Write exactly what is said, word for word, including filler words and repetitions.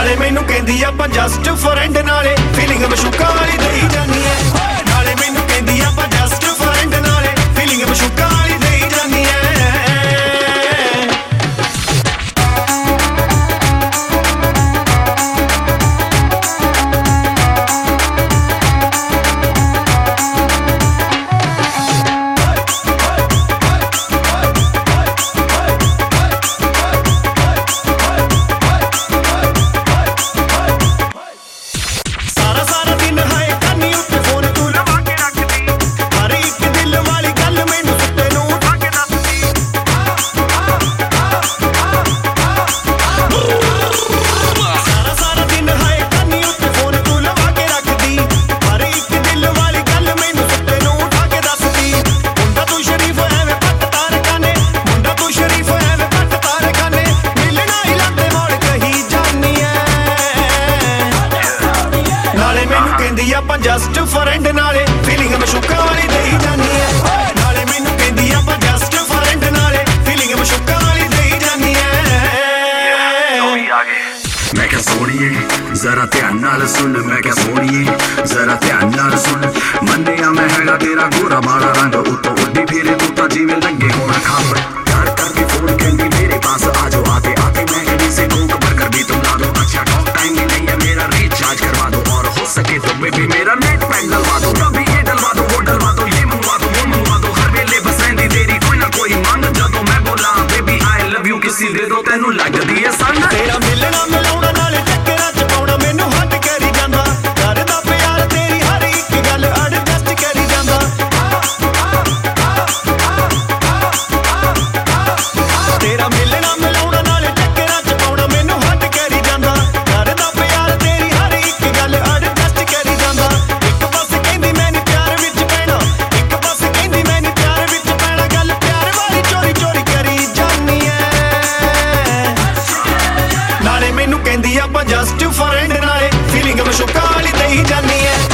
ਨਾਲੇ ਮੈਨੂੰ ਕਹਿੰਦੀ ਆਪਾਂ ਜਸਟ ਫਰੈਂਡ ਨਾਲੇ ਫੀਲਿੰਗ ਮਸ਼ੂਕਾਂ ਵਾਲੀ ਦੇਈ ਜਾਨੀ ਐ ਨਾਲੇ ਮੈਨੂੰ ਕਹਿੰਦੀ ਆਪਾਂ ਜਸਟ ਫਰੈਂਡ ਨਾਲੇ ਫੀਲਿੰਗ ਮਸ਼ੂਕਾਂ ਵਾਲੀ ਦੇਈ ਜਾਨੀ ਐ ਆਪਾਂ ਜਸਟ ਫਰੈਂਡ ਨਾਲੇ ਫੀਲਿੰਗ ਮਸ਼ੂਕਾਂ ਵਾਲੀ ਦੇਈ ਜਾਨੀ ਐ ਨਾਲੇ ਮੈਨੂੰ ਕਹਿੰਦੀ ਆਪਾਂ ਜਸਟ ਫਰੈਂਡ ਨਾਲੇ ਫੀਲਿੰਗ ਮਸ਼ੂਕਾਂ ਵਾਲੀ ਦੇਈ ਜਾਨੀ ਐ ਮੈਂ ਕਿਹਾ ਸੋਹਣੀਏ ਜ਼ਰਾ ਧਿਆਨ ਨਾਲ ਸੁਣ ਮੈਂ ਕਿਹਾ ਸੋਹਣੀਏ ਜ਼ਰਾ ਧਿਆਨ ਨਾਲ ਸੁਣ ਮੰਨਿਆ ਮੈਂ ਹੈਗਾ ਤੇਰਾ ਗੋਰਾ ਮਾੜਾ ਰੰਗ ਉੱਤੋਂ ਉੱਡੀ ਫਿਰੇ ਤੂੰ ਤਾਂ ਜਿਵੇਂ ਲੱਗੇ ਹੋਣ ਖੰਭ ਕਰ ਕਰਕੇ ਫੋਨ ਕਹਿੰਦੀ ਮੇਰੇ ਪਾਸ ਆ ਜਾਓ ਆਕੇ आके मैं कहीं से कोक बर्गर भी तुम ला दो अच्छा टॉक टाइम ही नहीं है मेरा रिचार्ज करवा दो और हो सके तो बेबी मेरा नेट पैक डलवा दो कभी ये डलवा दो वो डलवा दो ये मंगवा दो वो मंगवा दो हर वेले बस रहंदी तेरी कोई ना कोई मांग जदों मैं बोला बेबी आई लव यू किसी दे दो तैनू लगदी है संग तेरा मिलना मिलाउणा नाले टक्करां च पाउणा मैनू हट करी जांदा करदा प्यार तेरी हर एक गल एडजस्ट करी जांदा तेरा मिलना मिलाउणा नाले टक्करां च पाउणा मैनू हट करी जांदा करदा प्यार तेरी हर एक गल एडजस्ट करी जांदा एक पास कहंदी मैनू प्यार विच पैणा एक पास कहंदी मैनू प्यार विच पैणा गल प्यार वाली चोरी चोरी करी जानी ऐ नाले मैनू कहंदी ਆਪਾਂ ਜਸਟ ਫਰੈਂਡ ਨਾਲੇ ਫੀਲਿੰਗ ਮਸ਼ੂਕਾਂ ਵਾਲੀ ਦੇਈ ਜਾਨੀ ਐ